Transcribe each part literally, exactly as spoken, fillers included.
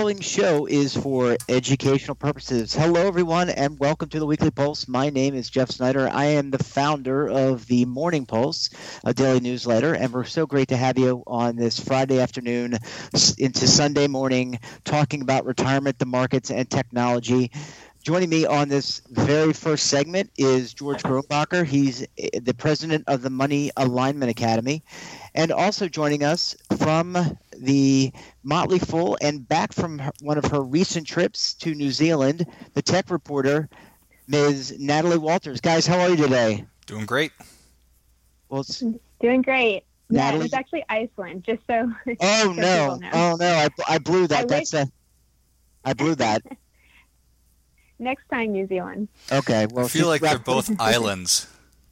following show is for educational purposes. Hello, everyone, and welcome to the Weekly Pulse. My name is Jeff Snyder. I am the founder of the Morning Pulse, a daily newsletter, and we're so great to have you on this Friday afternoon into Sunday morning talking about retirement, the markets, and technology. Joining me on this very first segment is George Kronbacher. He's the president of the Money Alignment Academy. And also joining us from the Motley Fool and back from her, one of her recent trips to New Zealand, the tech reporter, Miz Natalie Walters. Guys, how are you today? Doing great. Well, it's, Doing great. Natalie? Yeah, it's actually Iceland, just so. Oh, so no. Oh, no. I, I blew that. I That's wish... a, I blew that. Next time, New Zealand. Okay. Well, I feel like they're both islands.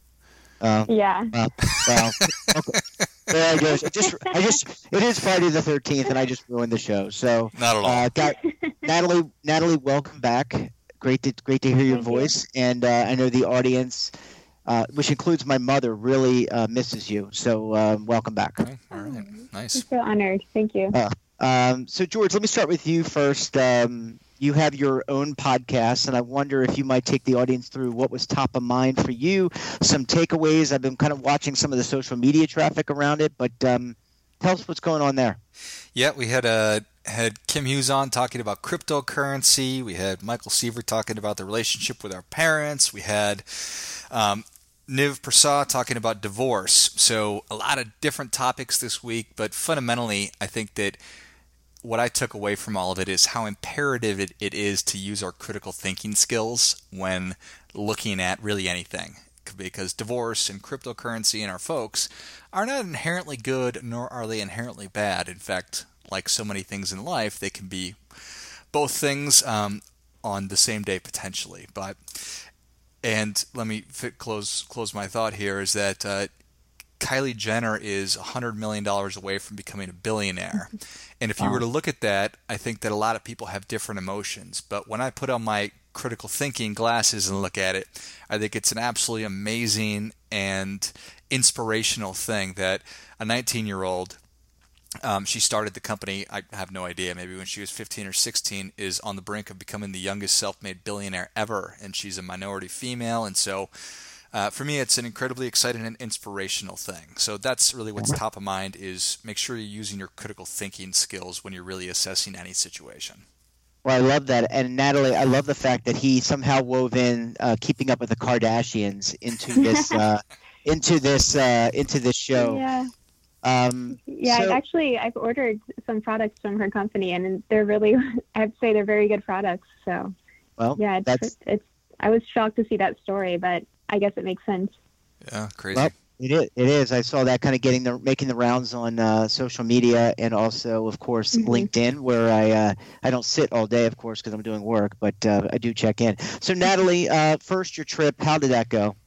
Uh, yeah. Well, well okay. There I go. It just, I just, it is Friday the thirteenth, and I just ruined the show. So, not at all. Uh, got, Natalie, Natalie, welcome back. Great to, great to hear your Thank voice, you. and uh, I know the audience, uh, which includes my mother, really uh, misses you. So, um, welcome back. Okay. All right. Nice. I'm so honored. Thank you. Uh, um, so, George, let me start with you first. Um, You have your own podcast, and I wonder if you might take the audience through what was top of mind for you, some takeaways. I've been kind of watching some of the social media traffic around it, but um, tell us what's going on there. Yeah, we had uh, had Kim Hughes on talking about cryptocurrency. We had Michael Seaver talking about the relationship with our parents. We had um, Niv Prasad talking about divorce. So a lot of different topics this week, but fundamentally, I think that what I took away from all of it is how imperative it, it is to use our critical thinking skills when looking at really anything. Because divorce and cryptocurrency and our folks are not inherently good, nor are they inherently bad. In fact, like so many things in life, they can be both things um, on the same day potentially. But and let me fit, close close my thought here is that uh, Kylie Jenner is one hundred million dollars away from becoming a billionaire. And if you were to look at that, I think that a lot of people have different emotions. But when I put on my critical thinking glasses and look at it, I think it's an absolutely amazing and inspirational thing that a nineteen-year-old, um, she started the company, I have no idea, maybe when she was fifteen or sixteen, is on the brink of becoming the youngest self-made billionaire ever. And she's a minority female, and so Uh, for me, it's an incredibly exciting and inspirational thing. So that's really what's top of mind is make sure you're using your critical thinking skills when you're really assessing any situation. Well, I love that. And Natalie, I love the fact that he somehow wove in uh, Keeping Up with the Kardashians into this uh, into this uh, into this show. Yeah. Um, yeah, so, I've actually I've ordered some products from her company, and they're really I have to say they're very good products. So well, yeah, it's, that's... it's I was shocked to see that story, but I guess it makes sense. Yeah, crazy. Well, it is. It is. I saw that kind of getting the making the rounds on uh, social media, and also, of course, mm-hmm. LinkedIn, where I uh, I don't sit all day, of course, because I'm doing work, but uh, I do check in. So, Natalie, uh, first your trip. How did that go?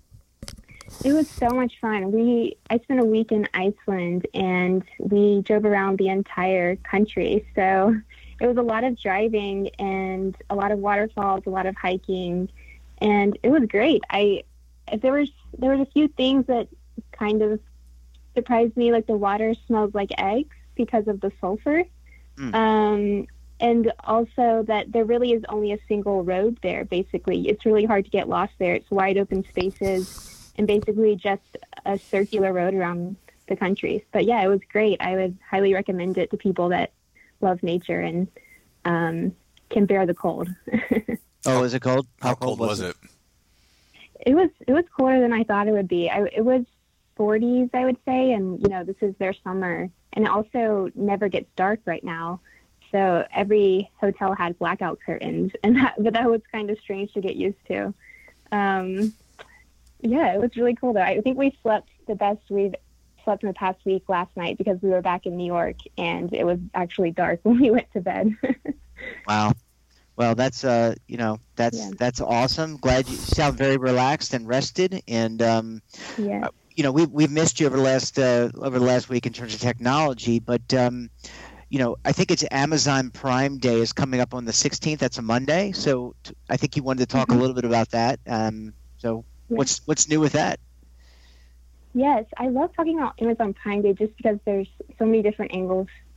It was so much fun. We I spent a week in Iceland, and we drove around the entire country. So it was a lot of driving and a lot of waterfalls, a lot of hiking. And it was great. I there was there was a few things that kind of surprised me, like the water smells like eggs because of the sulfur, mm. um, and also that there really is only a single road there. Basically, it's really hard to get lost there. It's wide open spaces and basically just a circular road around the country. But yeah, it was great. I would highly recommend it to people that love nature and um, can bear the cold. Oh, was it cold? How, How cold, cold was it? it? It was it was colder than I thought it would be. I, it was forties, I would say, and you know this is their summer, and it also never gets dark right now. So every hotel had blackout curtains, and that but that was kind of strange to get used to. Um, yeah, it was really cool though. I think we slept the best we've slept in the past week last night because we were back in New York, and it was actually dark when we went to bed. Wow. Well, that's uh, you know, that's yeah. that's awesome. Glad you sound very relaxed and rested. And um, yeah. uh, you know, we've we've missed you over the last uh, over the last week in terms of technology. But um, you know, I think it's Amazon Prime Day is coming up on the sixteenth. That's a Monday. So t- I think you wanted to talk mm-hmm. a little bit about that. Um, so yeah. what's what's new with that? Yes, I love talking about Amazon Prime Day just because there's so many different angles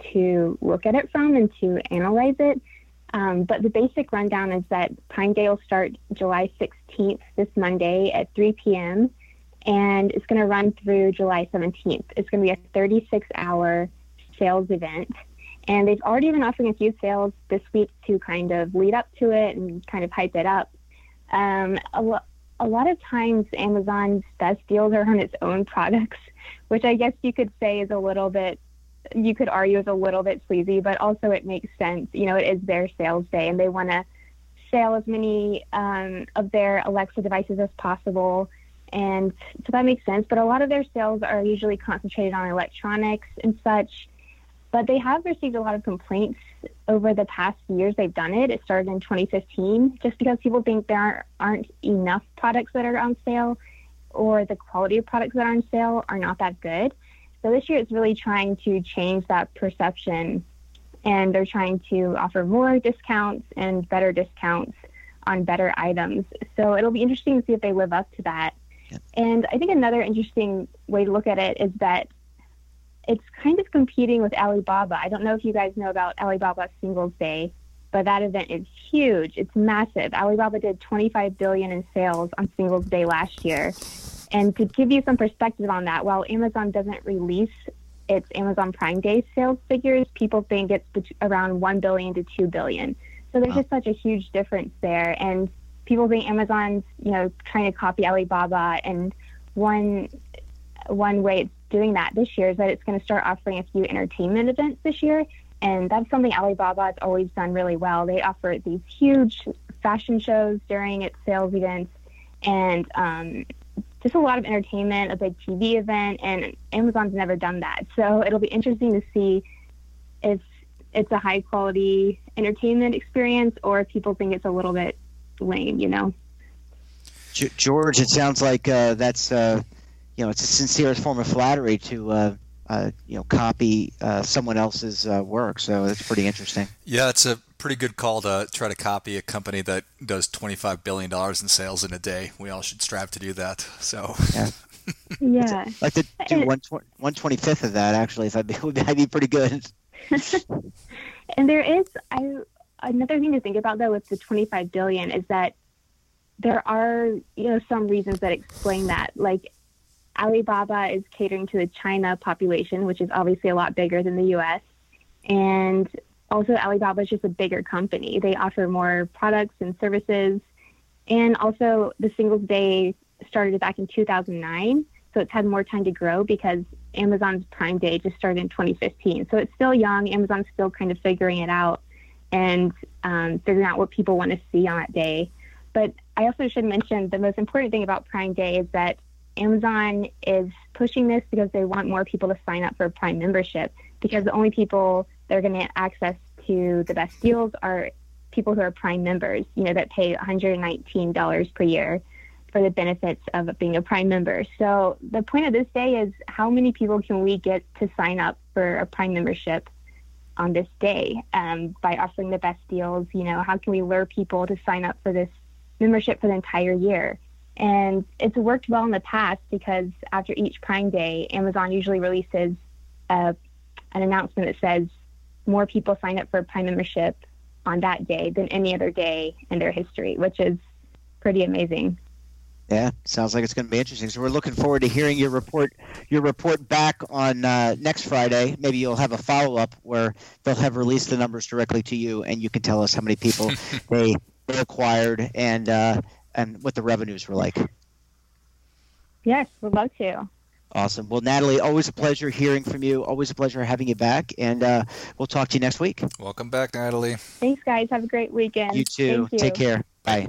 to look at it from and to analyze it. Um, but the basic rundown is that Prime Day will start July sixteenth, this Monday at three p.m., and it's going to run through July seventeenth. It's going to be a thirty-six hour sales event. And they've already been offering a few sales this week to kind of lead up to it and kind of hype it up. Um, a, lo- a lot of times Amazon's best deals are on its own products, which I guess you could say is a little bit, you could argue is a little bit sleazy, but also it makes sense. You know, it is their sales day and they want to sell as many um, of their Alexa devices as possible. And so that makes sense. But a lot of their sales are usually concentrated on electronics and such. But they have received a lot of complaints over the past years they've done it. It started in twenty fifteen, just because people think there aren't enough products that are on sale, or the quality of products that are on sale are not that good. So this year it's really trying to change that perception, and they're trying to offer more discounts and better discounts on better items. So it'll be interesting to see if they live up to that. Yeah. And I think another interesting way to look at it is that it's kind of competing with Alibaba. I don't know if you guys know about Alibaba Singles Day, but that event is huge. It's massive. Alibaba did twenty-five billion dollars in sales on Singles Day last year. And to give you some perspective on that, while Amazon doesn't release its Amazon Prime Day sales figures, people think it's around one billion dollars to two billion dollars. So there's wow. just such a huge difference there. And people think Amazon's, you know, trying to copy Alibaba. And one one way it's doing that this year is that it's going to start offering a few entertainment events this year. And that's something Alibaba has always done really well. They offer these huge fashion shows during its sales events, and um, just a lot of entertainment, a big T V event, and Amazon's never done that. So it'll be interesting to see if it's a high quality entertainment experience or if people think it's a little bit lame, you know. George, it sounds like uh, that's uh, you know, it's a sincere form of flattery to uh, uh, you know, copy uh, someone else's uh, work. So it's pretty interesting. Yeah, it's a pretty good call to try to copy a company that does twenty-five billion dollars in sales in a day. We all should strive to do that. So yeah, yeah. I'd like to do one one twenty fifth of that actually. If I'd be, I'd be pretty good. And there is I another thing to think about though with the twenty-five billion is that there are, you know, some reasons that explain that. Like Alibaba is catering to the China population, which is obviously a lot bigger than the U S. And also Alibaba is just a bigger company. They offer more products and services. And also the Singles Day started back in two thousand nine. So it's had more time to grow because Amazon's Prime Day just started in twenty fifteen. So it's still young. Amazon's still kind of figuring it out and um, figuring out what people want to see on that day. But I also should mention the most important thing about Prime Day is that Amazon is pushing this because they want more people to sign up for a Prime membership, because the only people that are going to get access to the best deals are people who are Prime members, you know, that pay one hundred nineteen dollars per year for the benefits of being a Prime member. So the point of this day is how many people can we get to sign up for a Prime membership on this day um, by offering the best deals? You know, how can we lure people to sign up for this membership for the entire year? And it's worked well in the past because after each Prime Day, Amazon usually releases a, an announcement that says more people sign up for a Prime membership on that day than any other day in their history, which is pretty amazing. Yeah, sounds like it's going to be interesting. So we're looking forward to hearing your report your report back on uh, next Friday. Maybe you'll have a follow-up where they'll have released the numbers directly to you, and you can tell us how many people they, they acquired and uh, and what the revenues were like. Yes, we'd love to. Awesome. Well, Natalie, always a pleasure hearing from you. Always a pleasure having you back, and uh, we'll talk to you next week. Welcome back, Natalie. Thanks, guys. Have a great weekend. You too. Thank you. Take care. Bye.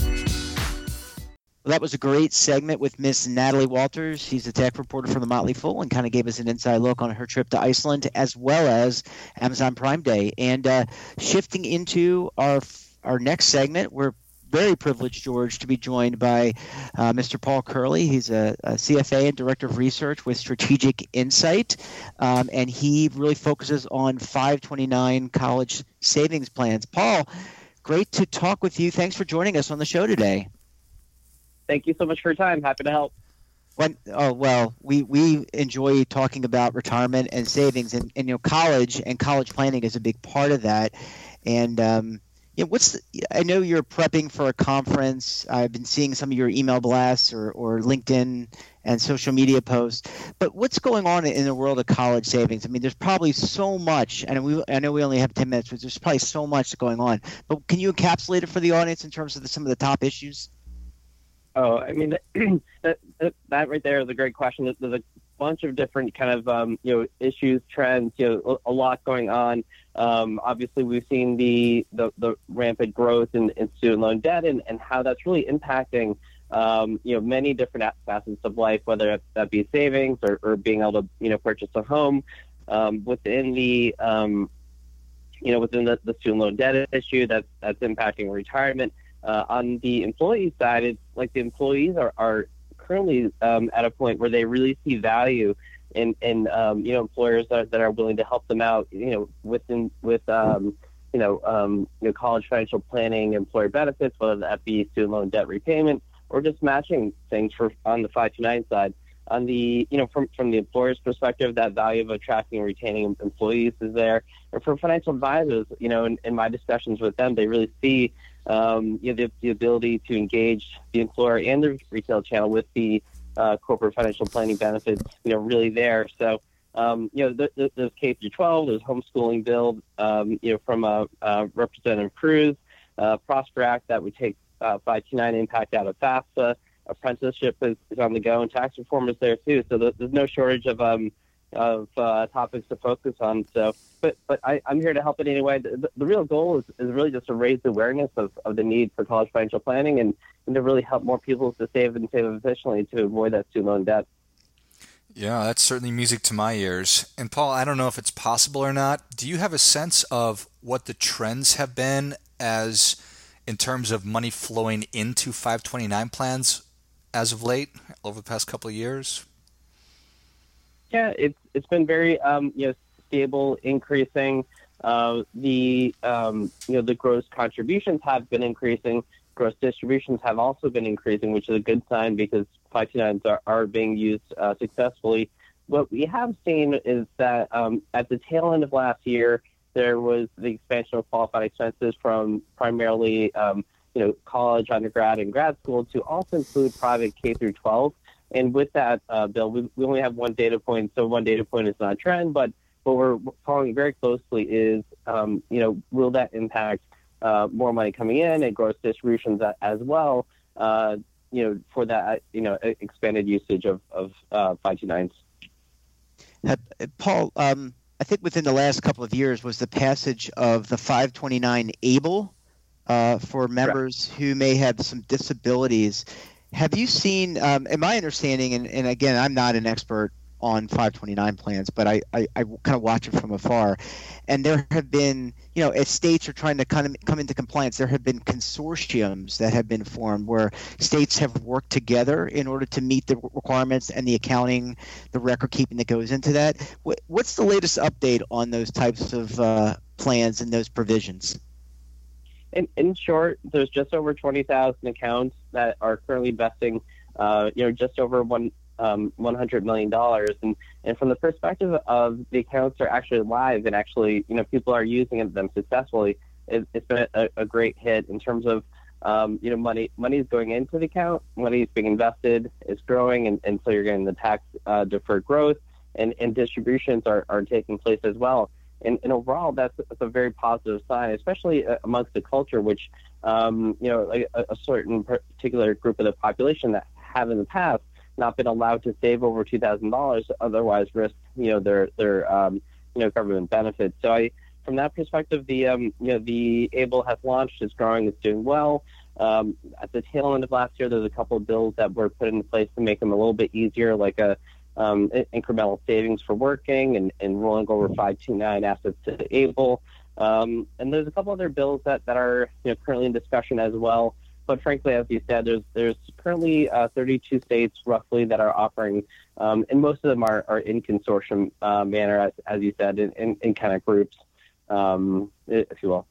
Well, that was a great segment with Miss Natalie Walters. She's a tech reporter for the Motley Fool and kind of gave us an inside look on her trip to Iceland as well as Amazon Prime Day. And uh, shifting into our our next segment, we're very privileged, George, to be joined by uh, Mister Paul Curley. He's a, a C F A and Director of Research with Strategic Insight, um, and he really focuses on five twenty-nine college savings plans. Paul, great to talk with you. Thanks for joining us on the show today. Thank you so much for your time. Happy to help. When, oh well, we, we enjoy talking about retirement and savings, and, and you know, college and college planning is a big part of that. And um, you know, what's the, I know you're prepping for a conference. I've been seeing some of your email blasts or, or LinkedIn and social media posts. But what's going on in the world of college savings? I mean, there's probably so much, and we I know we only have ten minutes, but there's probably so much going on. But can you encapsulate it for the audience in terms of the, some of the top issues? Oh, I mean, that, that, that right there is a great question. There's a bunch of different kind of, um, you know, issues, trends, you know, a lot going on. Um, obviously, we've seen the, the, the rampant growth in, in student loan debt and, and how that's really impacting, um, you know, many different facets of life, whether that be savings or, or being able to, you know, purchase a home um, within the, um, you know, within the, the student loan debt issue that's, that's impacting retirement. Uh, on the employee side, it's like the employees are, are currently um, at a point where they really see value in, in um, you know, employers that, that are willing to help them out, you know, within, with, um, you know, um, you know, college financial planning, employer benefits, whether that be student loan debt repayment or just matching things for on the five two nine side. On the, you know, from, from the employer's perspective, that value of attracting and retaining employees is there. And for financial advisors, you know, in, in my discussions with them, they really see, um, you know, the, the ability to engage the employer and the retail channel with the uh, corporate financial planning benefits, you know, really there. So, um, you know, th- th- there's K through twelve, there's homeschooling bill, um, you know, from uh, uh, Representative Cruz, uh, Prosper Act that would take uh, five two nine impact out of FAFSA. Apprenticeship is, is on the go, and tax reform is there too. So there's no shortage of um of uh, topics to focus on. So, but but I, I'm here to help in any way. The, the real goal is, is really just to raise the awareness of, of the need for college financial planning and, and to really help more people to save and save efficiently to avoid that student loan debt. Yeah, that's certainly music to my ears. And Paul, I don't know if it's possible or not. Do you have a sense of what the trends have been as in terms of money flowing into five twenty-nine plans as of late, over the past couple of years? Yeah, it's it's been very um, you know, stable, increasing. Uh, the um, you know the gross contributions have been increasing. Gross distributions have also been increasing, which is a good sign because five two nines are, are being used uh, successfully. What we have seen is that um, at the tail end of last year, there was the expansion of qualified expenses from primarily um, you know, college, undergrad, and grad school to also include private K through twelve. And with that uh, bill, we, we only have one data point, so one data point is not a trend, but what we're following very closely is, um, you know, will that impact uh, more money coming in and gross distributions as well, uh, you know, for that, you know, expanded usage of, of uh, five two nines. Uh, Paul, um, I think within the last couple of years was the passage of the five twenty-nine ABLE uh, for members Correct. Who may have some disabilities. Have you seen, um, in my understanding, and, and again, I'm not an expert on five twenty-nine plans, but I, I, I kind of watch it from afar. And there have been, you know, as states are trying to kind of come into compliance, there have been consortiums that have been formed where states have worked together in order to meet the requirements and the accounting, the record keeping that goes into that. What, what's the latest update on those types of uh, plans and those provisions? In, in short, there's just over twenty thousand accounts that are currently investing, uh, you know, just over one. Um, one hundred million dollars. And, and from the perspective of the accounts are actually live and actually, you know, people are using them successfully, it, it's been a, a great hit in terms of, um, you know, money money is going into the account, money is being invested, it's growing, and, and so you're getting the tax uh, deferred growth, and, and distributions are, are taking place as well. And, and overall, that's, that's a very positive sign, especially amongst the culture, which, um, you know, a, a certain particular group of the population that have in the past not been allowed to save over two thousand dollars, otherwise risk, you know, their their um, you know, government benefits. So I, from that perspective, the um, you know, the ABLE has launched, it's growing, it's doing well. Um, at the tail end of last year, there's a couple of bills that were put into place to make them a little bit easier, like a um, incremental savings for working and, and rolling over five two nine assets to ABLE. Um, and there's a couple other bills that, that are, you know, currently in discussion as well. But frankly, as you said, there's there's currently uh, thirty-two states roughly that are offering, um, and most of them are, are in consortium uh, manner, as, as you said, in, in, in kind of groups, um, if you will.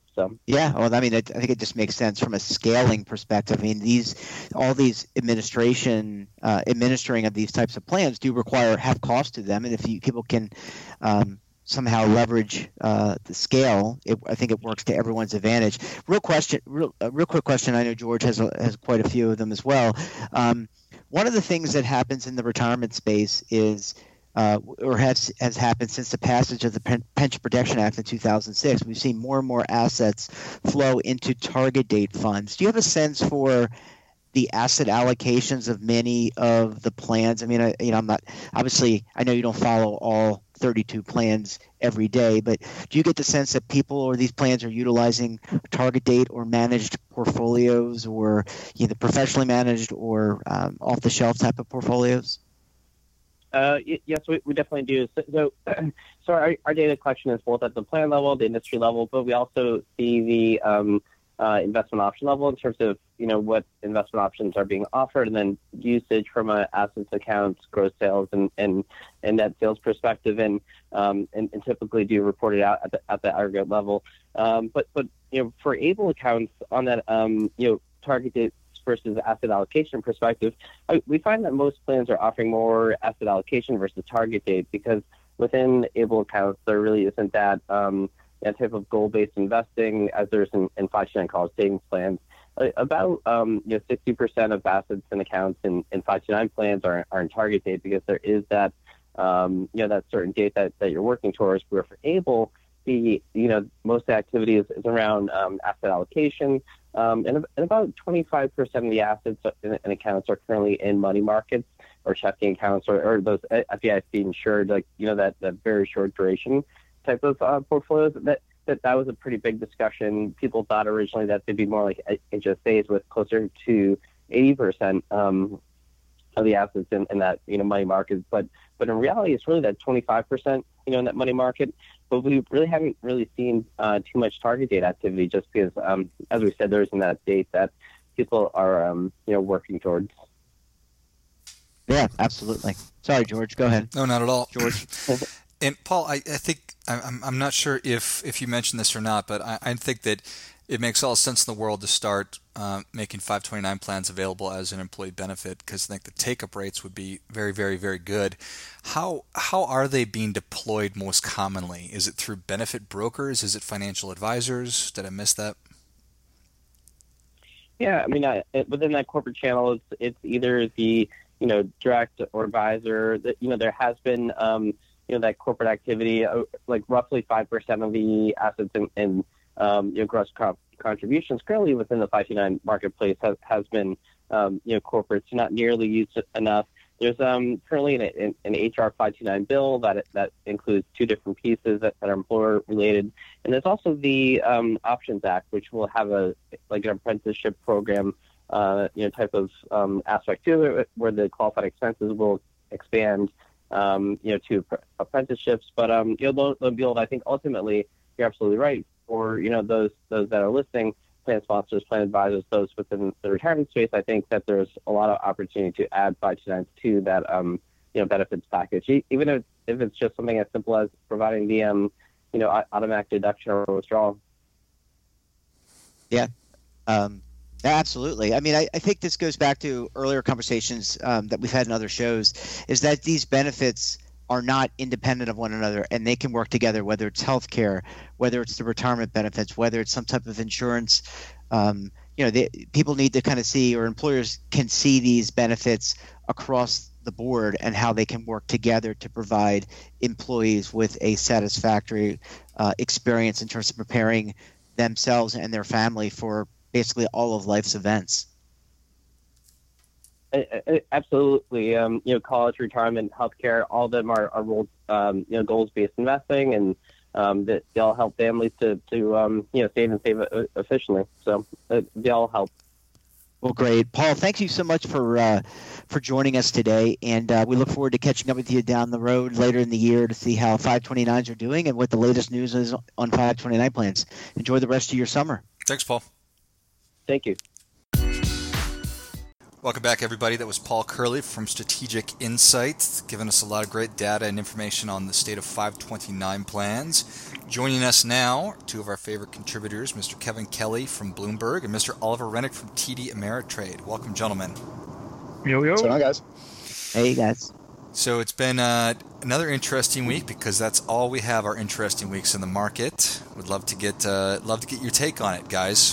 So yeah, well, I mean, I, I think it just makes sense from a scaling perspective. I mean, these all these administration uh, administering of these types of plans do require have cost to them, and if you, people can um, somehow leverage uh, the scale, it, I think it works to everyone's advantage. Real question, real, uh, real quick question. I know George has a, has quite a few of them as well. Um, one of the things that happens in the retirement space is, uh, or has has happened since the passage of the Pen- Pension Protection Act in two thousand six, we've seen more and more assets flow into target date funds. Do you have a sense for the asset allocations of many of the plans? I mean, I, you know, I'm not obviously. I know you don't follow all thirty-two plans every day, but do you get the sense that people or these plans are utilizing target date or managed portfolios, or either professionally managed or um, off-the-shelf type of portfolios? Uh, y- yes, we, we definitely do. So, so, so our, our data collection is both at the plan level, the industry level, but we also see the um, uh, investment option level in terms of, you know, what investment options are being offered, and then usage from a assets accounts, gross sales, and, and, and net sales perspective, and, um, and and typically do report it out at the at the aggregate level. Um, but but you know, for able accounts on that um, you know target date versus asset allocation perspective, I, we find that most plans are offering more asset allocation versus target date, because within able accounts there really isn't that um, that type of goal-based investing as there's in, in five twenty-nine college savings plans. Uh, about um, you know sixty percent of assets and accounts in, in five twenty-nine plans are, are in target date, because there is that um, you know that certain date that, that you're working towards. Where for able, the you know most of the activity is, is around um, asset allocation. Um, and, and about twenty-five percent of the assets and, and accounts are currently in money markets or checking accounts, or, or those F D I C insured, like, you know, that, that very short duration type of uh, portfolios. That, that that was a pretty big discussion. People thought originally that they'd be more like H S As, with closer to eighty percent um, of the assets in, in that, you know, money market. But but in reality, it's really that twenty-five percent, you know, in that money market. But we really haven't really seen uh, too much target date activity, just because, um, as we said, there isn't that date that people are, um, you know, working towards. Yeah, absolutely. Sorry, George. Go ahead. No, not at all, George. And Paul, I, I think I'm I'm not sure if, if you mentioned this or not, but I, I think that it makes all sense in the world to start uh, making five twenty-nine plans available as an employee benefit, because I think the take-up rates would be very, very, very good. How how are they being deployed most commonly? Is it through benefit brokers? Is it financial advisors? Did I miss that? Yeah, I mean, I, within that corporate channel, it's it's either the you know direct or advisor. That you know there has been um, you know that corporate activity, uh, like roughly five percent of the assets in, in um, you know gross co- contributions currently within the five twenty-nine marketplace has has been um, you know corporates, not nearly used enough. There's um, currently an, an, an H R five twenty-nine bill that that includes two different pieces that, that are employer related, and there's also the um, Options Act, which will have a like an apprenticeship program, uh, you know, type of um, aspect to it, where the qualified expenses will expand, um, you know, to apprenticeships. But um, you know, the bill, I think ultimately, you're absolutely right. For you know those those that are listening, plan sponsors, plan advisors, those within the retirement space, I think that there's a lot of opportunity to add five twenty-nines to that, um, you know, benefits package, even if, if it's just something as simple as providing the, um, you know, automatic deduction or withdrawal. Yeah, um, absolutely. I mean, I, I think this goes back to earlier conversations um, that we've had in other shows, is that these benefits are not independent of one another, and they can work together, whether it's healthcare, whether it's the retirement benefits, whether it's some type of insurance. Um, you know, they, people need to kind of see, or employers can see these benefits across the board and how they can work together to provide employees with a satisfactory uh, experience in terms of preparing themselves and their family for basically all of life's events. Absolutely. Um, you know, college, retirement, healthcare, all of them are, are rolled, um, you know, goals-based investing, and um, that they all help families to, to um, you know, save and save efficiently. So uh, they all help. Well, great. Paul, thank you so much for uh, for joining us today, and uh, we look forward to catching up with you down the road later in the year to see how five twenty-nines are doing and what the latest news is on five twenty-nine plans. Enjoy the rest of your summer. Thanks, Paul. Thank you. Welcome back, everybody. That was Paul Curley from Strategic Insight, giving us a lot of great data and information on the state of five twenty-nine plans. Joining us now, two of our favorite contributors, Mister Kevin Kelly from Bloomberg and Mister Oliver Rennick from T D Ameritrade. Welcome, gentlemen. Yo, yo. What's going on, guys? Hey, guys. So it's been uh, another interesting week, because that's all we have, are interesting weeks in the market. Would love to get uh, love to get your take on it, guys.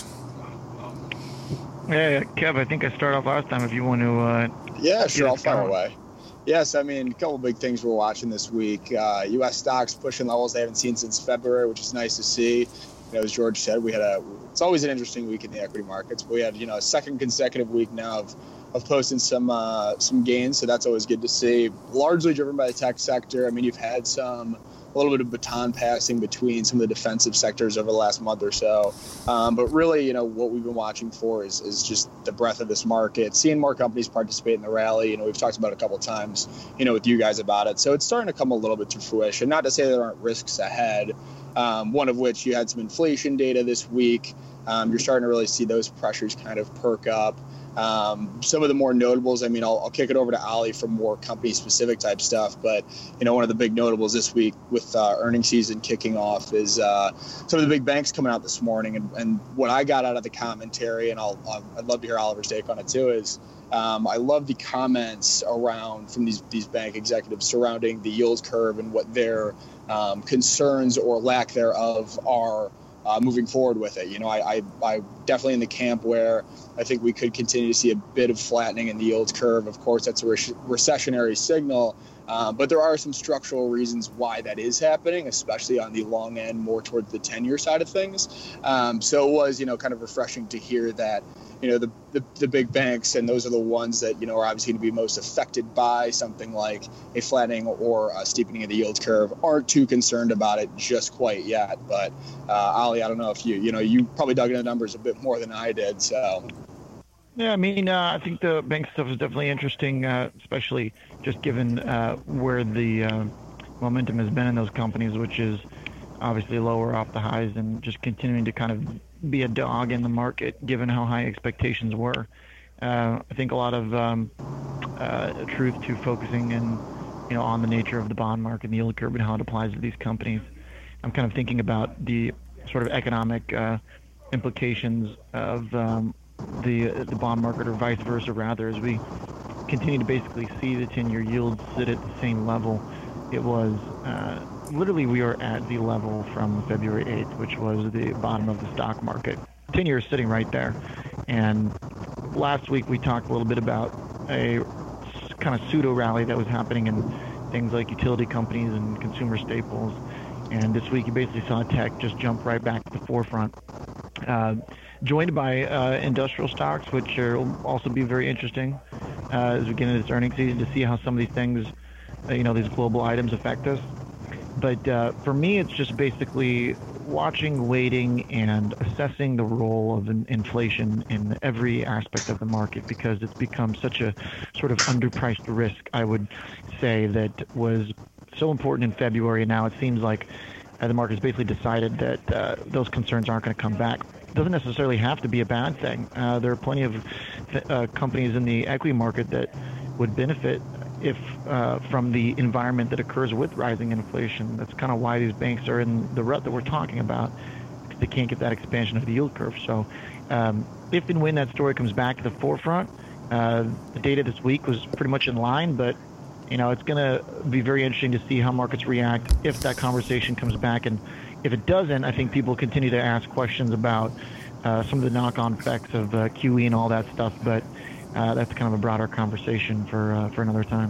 Yeah, Kev, I think I started off last time if you want to... Uh, yeah, sure, I'll fire going. away. Yes, I mean, a couple big things we're watching this week. Uh, U S stocks pushing levels they haven't seen since February, which is nice to see. You know, as George said, we had a... It's always an interesting week in the equity markets, but we had, you know, a second consecutive week now of, of posting some uh, some gains, so that's always good to see. Largely driven by the tech sector. I mean, you've had some... a little bit of baton passing between some of the defensive sectors over the last month or so. Um, but really, you know, what we've been watching for is, is just the breadth of this market, seeing more companies participate in the rally. You know, we've talked about it a couple of times, you know, with you guys about it. So it's starting to come a little bit to fruition. Not to say there aren't risks ahead, um, one of which you had some inflation data this week. Um, you're starting to really see those pressures kind of perk up. Um, some of the more notables, I mean, I'll, I'll kick it over to Ali for more company-specific type stuff. But, you know, one of the big notables this week with uh, earnings season kicking off is uh, some of the big banks coming out this morning. And, and what I got out of the commentary, and I'll, I'd love to hear Oliver's take on it too, is um, I love the comments around from these, these bank executives surrounding the yield curve and what their um, concerns or lack thereof are Uh, moving forward with it. You know, I, I, I definitely in the camp where I think we could continue to see a bit of flattening in the yield curve. Of course, that's a re- recessionary signal, uh, but there are some structural reasons why that is happening, especially on the long end, more towards the ten-year side of things. Um, so it was, you know, kind of refreshing to hear that, you know, the, the the big banks, and those are the ones that, you know, are obviously going to be most affected by something like a flattening or a steepening of the yield curve, aren't too concerned about it just quite yet. But uh, Ali, I don't know if you, you know, you probably dug into the numbers a bit more than I did. So. Yeah, I mean, uh, I think the bank stuff is definitely interesting, uh, especially just given uh, where the uh, momentum has been in those companies, which is obviously lower off the highs and just continuing to kind of be a dog in the market, given how high expectations were. Uh, I think a lot of um, uh, truth to focusing in, you know, on the nature of the bond market and the yield curve and how it applies to these companies. I'm kind of thinking about the sort of economic uh, implications of um, the the bond market, or vice versa, rather, as we continue to basically see the ten-year yield sit at the same level it was. Uh, literally, we are at the level from February eighth, which was the bottom of the stock market. ten years sitting right there. And last week we talked a little bit about a kind of pseudo rally that was happening in things like utility companies and consumer staples. And this week you basically saw tech just jump right back to the forefront, uh, joined by uh, industrial stocks, which will also be very interesting uh, as we get into this earnings season to see how some of these things, uh, you know, these global items affect us. But uh, for me, it's just basically watching, waiting, and assessing the role of in- inflation in every aspect of the market, because it's become such a sort of underpriced risk, I would say, that was so important in February. And now it seems like uh, the market's basically decided that uh, those concerns aren't going to come back. It doesn't necessarily have to be a bad thing. Uh, there are plenty of th- uh, companies in the equity market that would benefit if uh, from the environment that occurs with rising inflation. That's kind of why these banks are in the rut that we're talking about, because they can't get that expansion of the yield curve. So um, if and when that story comes back to the forefront, uh, the data this week was pretty much in line, but you know, it's going to be very interesting to see how markets react if that conversation comes back. And if it doesn't, I think people continue to ask questions about uh, some of the knock-on effects of uh, Q E and all that stuff. But uh, that's kind of a broader conversation for uh, for another time.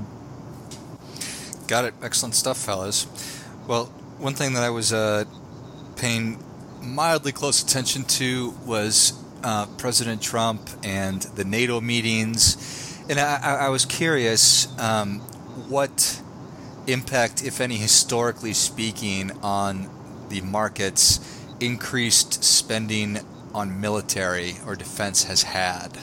Got it. Excellent stuff, fellas. Well, one thing that I was uh, paying mildly close attention to was uh, President Trump and the NATO meetings. And I, I was curious um, what impact, if any, historically speaking, on the markets increased spending on military or defense has had.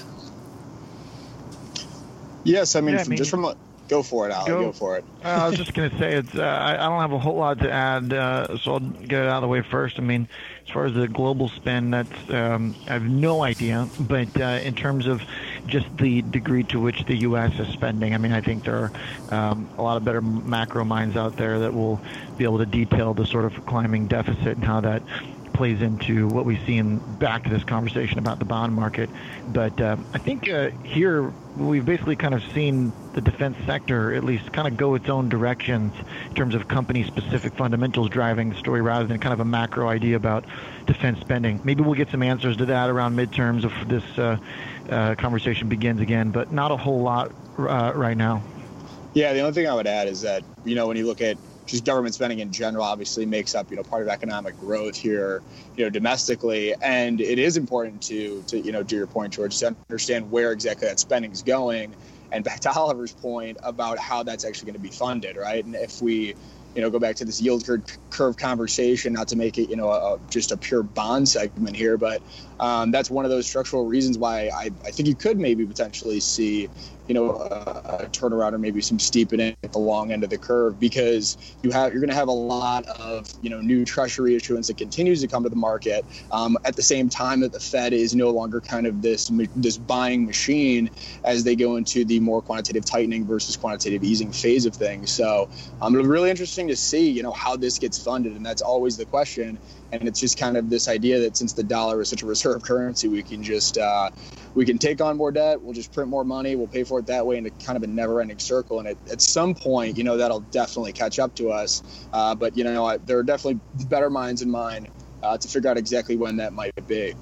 Yes, I mean, Yeah, I from, mean- just from a, go for it, Ali, Go. go, for it. Uh, I was just going to say, it's. Uh, I, I don't have a whole lot to add, uh, so I'll get it out of the way first. I mean, as far as the global spend, that's um, I have no idea. But uh, in terms of just the degree to which the U S is spending. I mean, I think there are um, a lot of better macro minds out there that will be able to detail the sort of climbing deficit and how that plays into what we see in back to this conversation about the bond market. But uh, I think uh, here we've basically kind of seen the defense sector at least kind of go its own directions in terms of company-specific fundamentals driving the story rather than kind of a macro idea about defense spending. Maybe we'll get some answers to that around midterms if this uh, uh, conversation begins again, but not a whole lot uh, right now. Yeah, the only thing I would add is that, you know, when you look at just government spending in general obviously makes up, you know, part of economic growth here, you know, domestically. And it is important to, to, you know, to your point, George, to understand where exactly that spending is going. And back to Oliver's point about how that's actually going to be funded, right? And if we, you know, go back to this yield curve conversation, not to make it, you know, a, just a pure bond segment here, but um, that's one of those structural reasons why I, I think you could maybe potentially see, you know, a, a turnaround or maybe some steepening at the long end of the curve, because you have you're going to have a lot of, you know, new treasury issuance that continues to come to the market um, at the same time that the Fed is no longer kind of this this buying machine as they go into the more quantitative tightening versus quantitative easing phase of things. So um, it'll be really interesting to see, you know, how this gets funded, and that's always the question. And it's just kind of this idea that since the dollar is such a reserve currency, we can just uh, we can take on more debt, we'll just print more money, we'll pay for it that way, in a kind of a never-ending circle. And at, at some point, you know, that'll definitely catch up to us. Uh, but you know, I, there are definitely better minds in mine uh, to figure out exactly when that might be.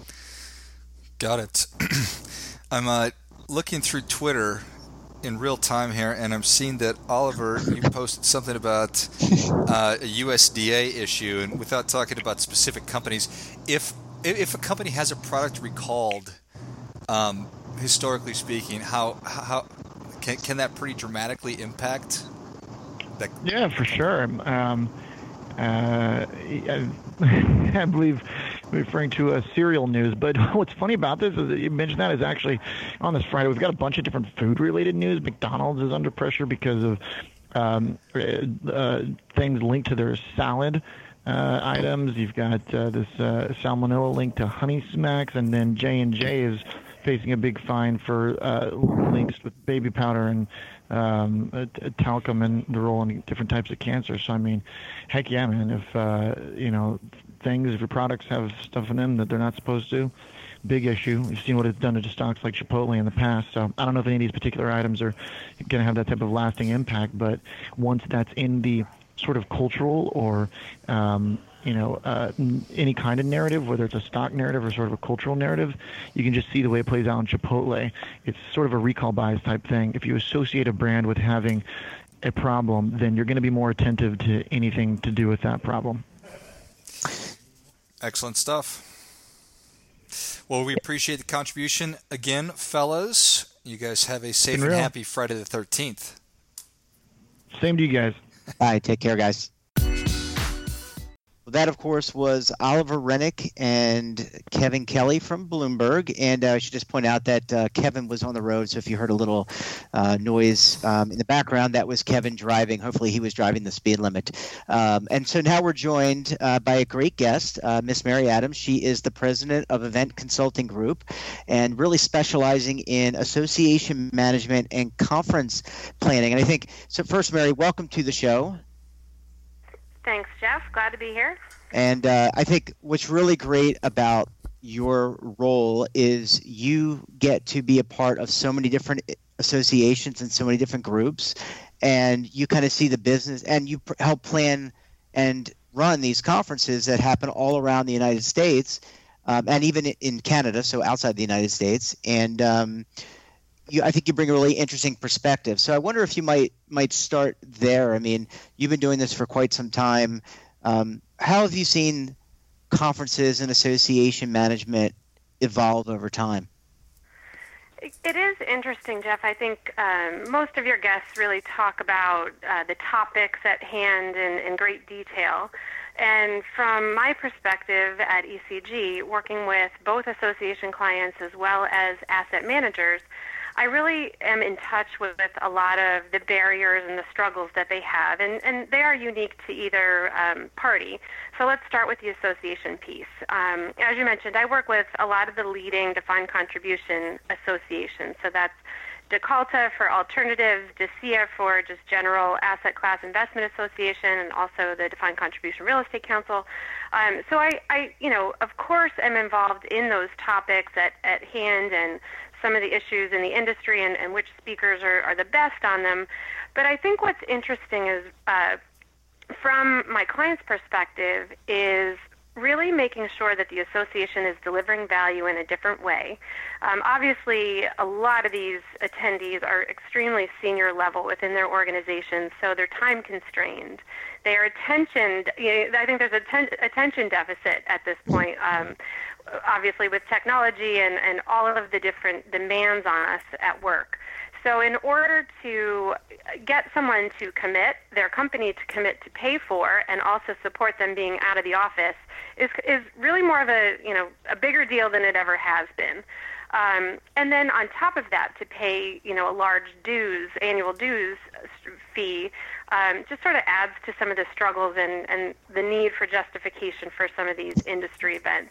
Got it. I'm uh, looking through Twitter in real time here, and I'm seeing that Oliver, you posted something about uh, a U S D A issue, and without talking about specific companies, if if a company has a product recalled, um, historically speaking, how how can can that pretty dramatically impact? That? Yeah, for sure. Um, uh, I, I believe. Referring to uh, cereal news, but what's funny about this is that you mentioned that is actually on this Friday we've got a bunch of different food-related news. McDonald's is under pressure because of um, uh, things linked to their salad uh, items. You've got uh, this uh, salmonella linked to Honey Smacks, and then J and J is facing a big fine for uh, links with baby powder and um, uh, talcum and the role in different types of cancer. So I mean, heck yeah, man. If uh, you know. things, if your products have stuff in them that they're not supposed to, big issue. We've seen what it's done to stocks like Chipotle in the past. So I don't know if any of these particular items are going to have that type of lasting impact, but once that's in the sort of cultural or, um, you know, uh, any kind of narrative, whether it's a stock narrative or sort of a cultural narrative, you can just see the way it plays out in Chipotle. It's sort of a recall bias type thing. If you associate a brand with having a problem, then you're going to be more attentive to anything to do with that problem. Excellent stuff. Well, we appreciate the contribution again, fellas. You guys have a safe and happy Friday the thirteenth. Same to you guys. All right, take care, guys. Well, that, of course, was Oliver Rennick and Kevin Kelly from Bloomberg. And uh, I should just point out that uh, Kevin was on the road, so if you heard a little uh, noise um, in the background, that was Kevin driving. Hopefully he was driving the speed limit. Um, and so now we're joined uh, by a great guest, uh, Miss Mary Adams. She is the president of Event Consulting Group and really specializing in association management and conference planning. And I think, so first, Mary, welcome to the show. Thanks, Jeff. Glad to be here. And uh, I think what's really great about your role is you get to be a part of so many different associations and so many different groups, and you kind of see the business, and you pr- help plan and run these conferences that happen all around the United States, um, and even in Canada, so outside the United States. And um, You, I think you bring a really interesting perspective. So I wonder if you might might start there. I mean, you've been doing this for quite some time. Um, how have you seen conferences and association management evolve over time? It is interesting, Jeff. I think um, most of your guests really talk about uh, the topics at hand in, in great detail. And from my perspective at E C G, working with both association clients as well as asset managers, I really am in touch with a lot of the barriers and the struggles that they have, and, and they are unique to either um, party. So let's start with the association piece. Um, as you mentioned, I work with a lot of the leading defined contribution associations. So that's DeCalta for alternatives, DeCIA for just general asset class investment association, and also the Defined Contribution Real Estate Council. Um, so I, I, you know, of course, am involved in those topics at, at hand and some of the issues in the industry and, and which speakers are, are the best on them. But I think what's interesting is, uh, from my client's perspective, is really making sure that the association is delivering value in a different way. Um, obviously, a lot of these attendees are extremely senior level within their organizations, so they're time constrained. They are attention, you know, I think there's a ten, attention deficit at this point, um, obviously with technology and, and all of the different demands on us at work. So in order to get someone to commit, their company to commit to pay for, and also support them being out of the office is is really more of a, you know, a bigger deal than it ever has been. Um, and then on top of that, to pay, you know, a large dues, annual dues fee, um, just sort of adds to some of the struggles and, and the need for justification for some of these industry events.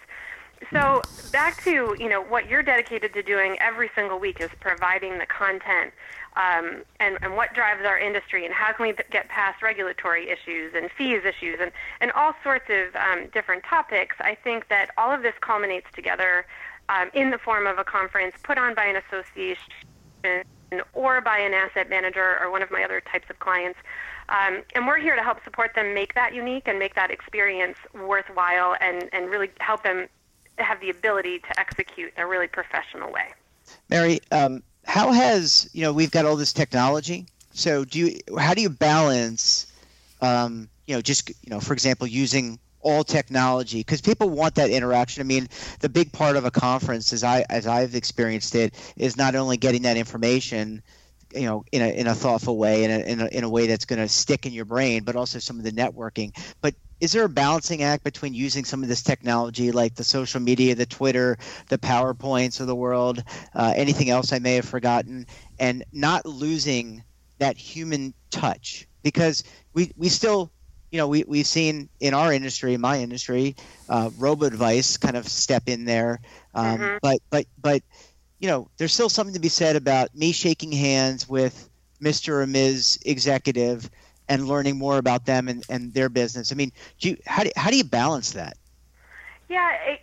So back to, you know, what you're dedicated to doing every single week is providing the content um, and, and what drives our industry and how can we get past regulatory issues and fees issues and, and all sorts of um, different topics. I think that all of this culminates together um, in the form of a conference put on by an association or by an asset manager or one of my other types of clients. Um, and we're here to help support them make that unique and make that experience worthwhile and, and really help them have the ability to execute in a really professional way. Mary, um, how has, you know, we've got all this technology. So do you, how do you balance, um, you know, just, you know, for example, using all technology, because people want that interaction. I mean, the big part of a conference, as I, as I've experienced it, is not only getting that information, you know, in a, in a thoughtful way, in a, in a, in a way that's going to stick in your brain, but also some of the networking. But is there a balancing act between using some of this technology like the social media, the Twitter, the PowerPoints of the world, uh, anything else I may have forgotten, and not losing that human touch? Because we, we still, you know, we, we've seen in our industry, in my industry, uh, robo-advice kind of step in there. Um, mm-hmm. But, but, but, you know, there's still something to be said about me shaking hands with Mister or Miz Executive and learning more about them and, and their business. I mean, do you, how do how do you balance that? Yeah, it,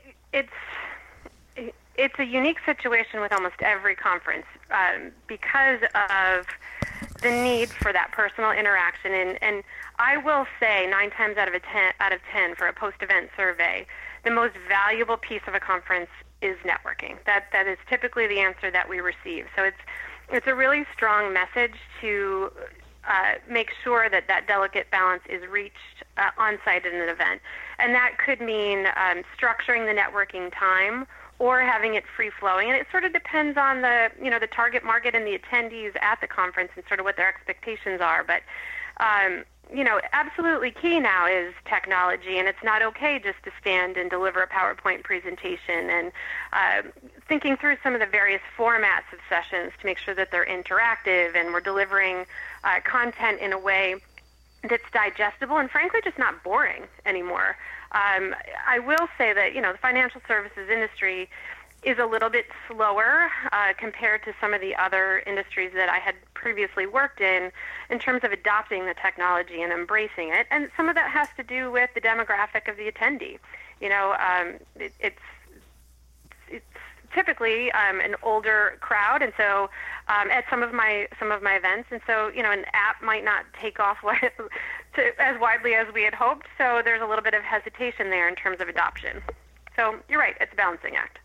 it's it's a unique situation with almost every conference um, because of the need for that personal interaction. And, and I will say, nine times out of a ten, out of ten, for a post-event survey, the most valuable piece of a conference is networking. That that is typically the answer that we receive. So it's it's a really strong message to Uh, make sure that that delicate balance is reached uh, on-site in an event. And that could mean um, structuring the networking time or having it free-flowing. And it sort of depends on the, you know, the target market and the attendees at the conference and sort of what their expectations are. But, um, you know, absolutely key now is technology, and it's not okay just to stand and deliver a PowerPoint presentation, and uh, thinking through some of the various formats of sessions to make sure that they're interactive and we're delivering uh, content in a way that's digestible and frankly just not boring anymore. Um, I will say that, you know, the financial services industry is a little bit slower uh, compared to some of the other industries that I had previously worked in in terms of adopting the technology and embracing it. And some of that has to do with the demographic of the attendee. You know, um, it, it's it's typically um, an older crowd, and so um, at some of my some of my events, and so you know, an app might not take off to, as widely as we had hoped. So there's a little bit of hesitation there in terms of adoption. So you're right; it's a balancing act.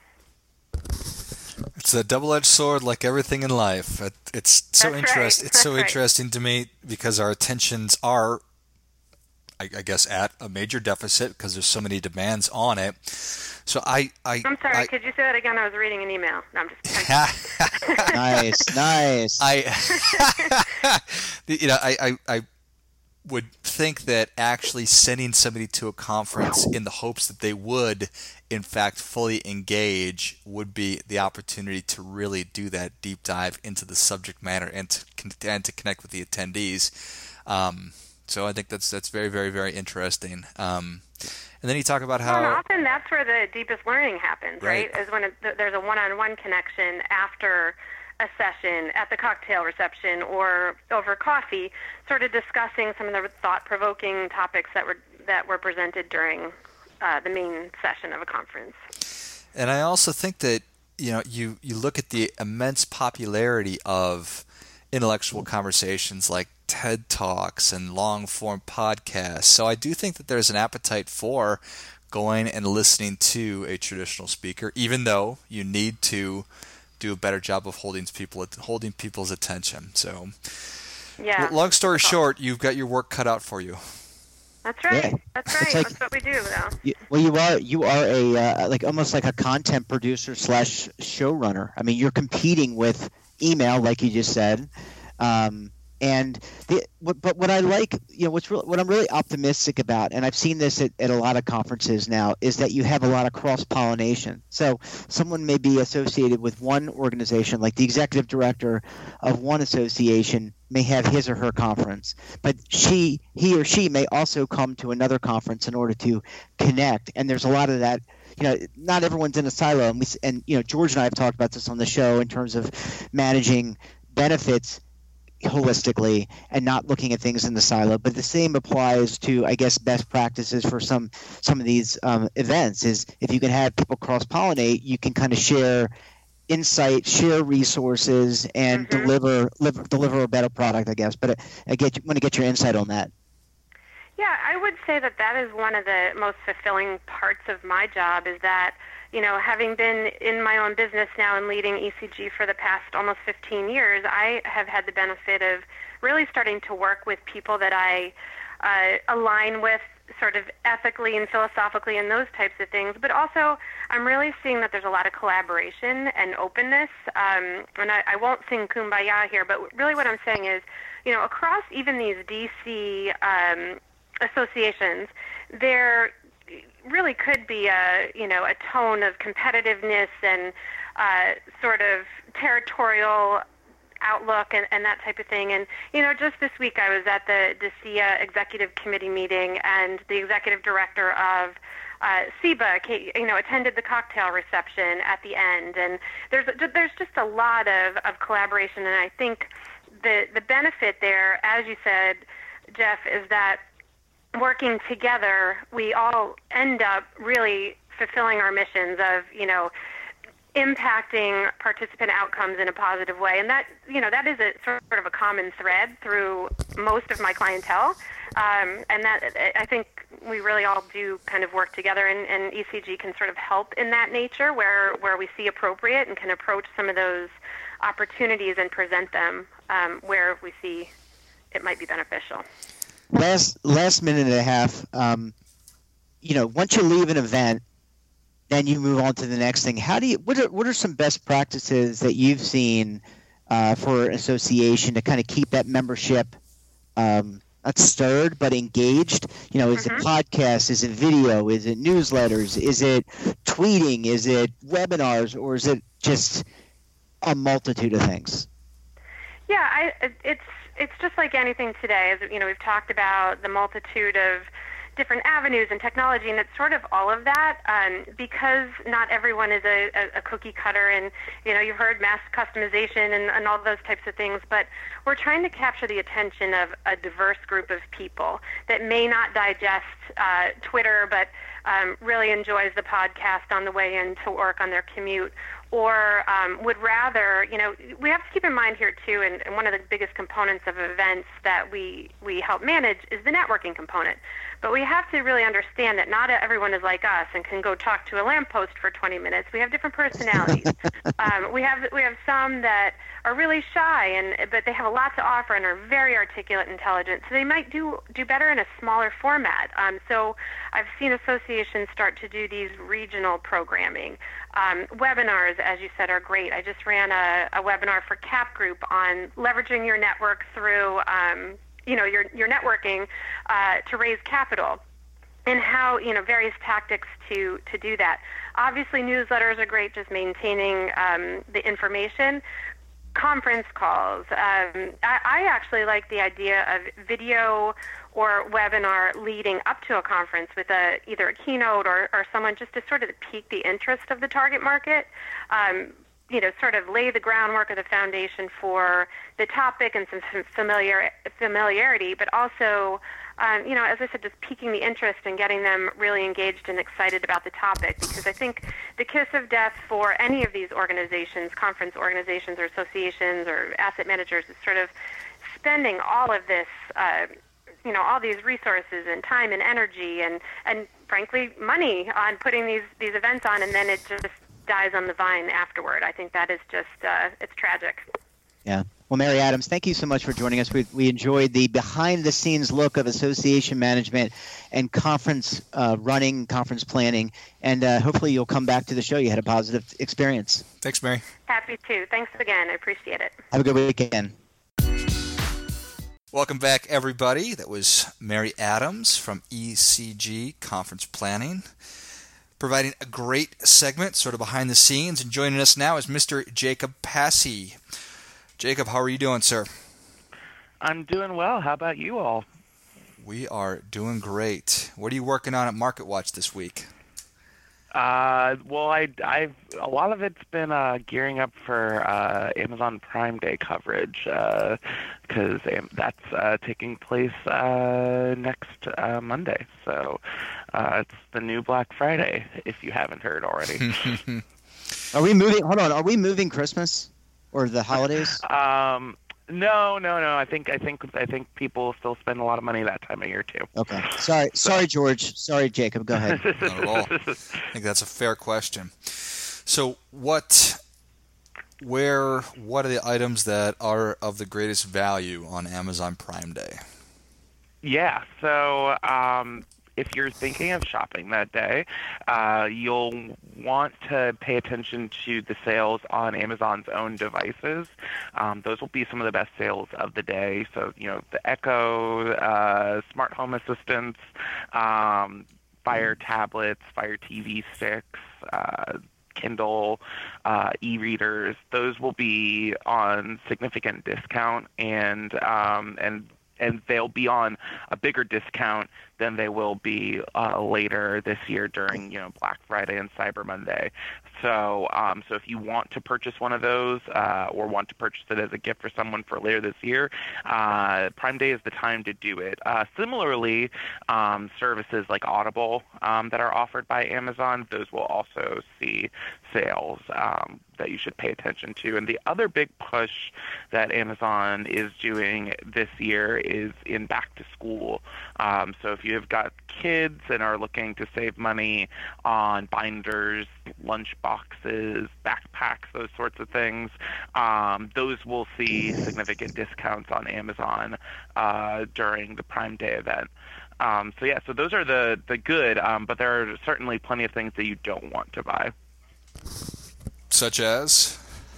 It's a double-edged sword, like everything in life. It, it's so That's interest. right. It's so That's right. interesting to me because our attentions are, I, I guess, at a major deficit because there's so many demands on it. So I, I I'm sorry. I, could you say that again? I was reading an email. No, I'm just. Nice, nice. I, you know, I, I, I would think that actually sending somebody to a conference in the hopes that they would, in fact, fully engage would be the opportunity to really do that deep dive into the subject matter and to, and to connect with the attendees. Um, so I think that's that's very, very, very interesting. Um, and then you talk about how... Well, and often that's where the deepest learning happens, right? Right. Is when it, there's a one-on-one connection after a session at the cocktail reception or over coffee, sort of discussing some of the thought-provoking topics that were that were presented during uh, the main session of a conference. And I also think that you know you, you look at the immense popularity of intellectual conversations like TED Talks and long-form podcasts. So I do think that there's an appetite for going and listening to a traditional speaker, even though you need to do a better job of holding people holding people's attention. So, yeah. Long story short, you've got your work cut out for you. That's right. Yeah. That's right. Like, that's what we do, though. You, well, you are you are a uh, like almost like a content producer slash showrunner. I mean, you're competing with email, like you just said. Um, And the, but what I like, you know, what's real, what I'm really optimistic about, and I've seen this at, at a lot of conferences now, is that you have a lot of cross-pollination. So someone may be associated with one organization, like the executive director of one association may have his or her conference, but she, he or she may also come to another conference in order to connect. And there's a lot of that. You know, not everyone's in a silo, and, we, and you know, George and I have talked about this on the show in terms of managing benefits holistically and not looking at things in the silo. But the same applies to, I guess, best practices for some some of these um, events. Is if you can have people cross-pollinate, you can kind of share insight, share resources, and Mm-hmm. deliver live, deliver a better product, I guess. But I get want to get your insight on that. Yeah, I would say that that is one of the most fulfilling parts of my job, is that, you know, having been in my own business now and leading E C G for the past almost fifteen years, I have had the benefit of really starting to work with people that I uh, align with sort of ethically and philosophically and those types of things. But also, I'm really seeing that there's a lot of collaboration and openness. Um, and I, I won't sing Kumbaya here, but really what I'm saying is, you know, across even these D C um, associations, there really could be a, you know, a tone of competitiveness and uh, sort of territorial outlook and, and that type of thing. And, you know, just this week I was at the D C E A Executive Committee meeting, and the executive director of uh, S I B A, you know, attended the cocktail reception at the end. And there's there's just a lot of, of collaboration. And I think the the benefit there, as you said, Jeff, is that working together, we all end up really fulfilling our missions of, you know, impacting participant outcomes in a positive way. And that, you know, that is a sort of a common thread through most of my clientele. Um, and that, I think we really all do kind of work together, and, and E C G can sort of help in that nature where, where we see appropriate and can approach some of those opportunities and present them um, where we see it might be beneficial. Last last minute and a half, um, you know, once you leave an event, then you move on to the next thing. How do you? What are what are some best practices that you've seen uh, for an association to kind of keep that membership um, not stirred but engaged? You know, is Mm-hmm. it podcasts? Is it video? Is it newsletters? Is it tweeting? Is it webinars? Or is it just a multitude of things? Yeah, I, it's it's just like anything today. As you know, we've talked about the multitude of different avenues and technology, and it's sort of all of that, um, because not everyone is a, a, a cookie cutter, and you know, you've heard mass customization and, and all those types of things, but we're trying to capture the attention of a diverse group of people that may not digest uh, Twitter, but um, really enjoys the podcast on the way in to work on their commute, or um, would rather, you know, we have to keep in mind here too, and, and one of the biggest components of events that we, we help manage is the networking component. But we have to really understand that not everyone is like us and can go talk to a lamppost for twenty minutes. We have different personalities. um, we have we have some that are really shy, and but they have a lot to offer and are very articulate and intelligent. So they might do do better in a smaller format. Um, so I've seen associations start to do these regional programming. Um, webinars, as you said, are great. I just ran a, a webinar for CAP Group on leveraging your network through um, you know, your your networking uh, to raise capital, and how, you know, various tactics to to do that. Obviously, newsletters are great, just maintaining um, the information. Conference calls. Um, I, I actually like the idea of video or webinar leading up to a conference with a either a keynote or, or someone just to sort of pique the interest of the target market. Um, you know, sort of lay the groundwork or the foundation for the topic and some familiar familiarity, but also, um, you know, as I said, just piquing the interest and getting them really engaged and excited about the topic. Because I think the kiss of death for any of these organizations, conference organizations or associations or asset managers, is sort of spending all of this, uh, you know, all these resources and time and energy and, and frankly, money on putting these, these events on, and then it just dies on the vine afterward. I think that is just, uh, it's tragic. Yeah. Well, Mary Adams, thank you so much for joining us. We, we enjoyed the behind-the-scenes look of association management and conference uh, running, conference planning, and uh, hopefully you'll come back to the show. You had a positive experience. Thanks, Mary. Happy to. Thanks again. I appreciate it. Have a good weekend. Welcome back, everybody. That was Mary Adams from E C G Conference Planning, providing a great segment, sort of behind the scenes. And joining us now is Mister Jacob Passy. Jacob, how are you doing, sir? I'm doing well. How about you all? We are doing great. What are you working on at MarketWatch this week? Uh, well, I, I've a lot of it's been uh, gearing up for uh, Amazon Prime Day coverage because uh, that's uh, taking place uh, next uh, Monday. So uh, it's the new Black Friday, if you haven't heard already. Are we moving? Hold on. Are we moving Christmas or the holidays? Um, no, no, no. I think I think I think people still spend a lot of money that time of year too. Okay. Sorry, sorry, George. Sorry, Jacob. Go ahead. Not at all. I think that's a fair question. So, what, where, what are the items that are of the greatest value on Amazon Prime Day? Yeah. So, um, if you're thinking of shopping that day, uh, you'll want to pay attention to the sales on Amazon's own devices. Um, those will be some of the best sales of the day. So, you know, the Echo, uh, smart home assistants, um, Fire tablets, Fire T V sticks, uh, Kindle, uh, e-readers. Those will be on significant discount, and um, and and they'll be on a bigger discount than they will be uh, later this year during, you know, Black Friday and Cyber Monday. So, um, so if you want to purchase one of those uh, or want to purchase it as a gift for someone for later this year, uh, Prime Day is the time to do it. Uh, similarly, um, services like Audible um, that are offered by Amazon, those will also see sales um, that you should pay attention to. And the other big push that Amazon is doing this year is in back to school. Um, so if you have got kids and are looking to save money on binders, lunch boxes, backpacks, those sorts of things, um, those will see significant discounts on Amazon uh, during the Prime Day event. Um, so yeah, so those are the, the good, um, but there are certainly plenty of things that you don't want to buy. Such as?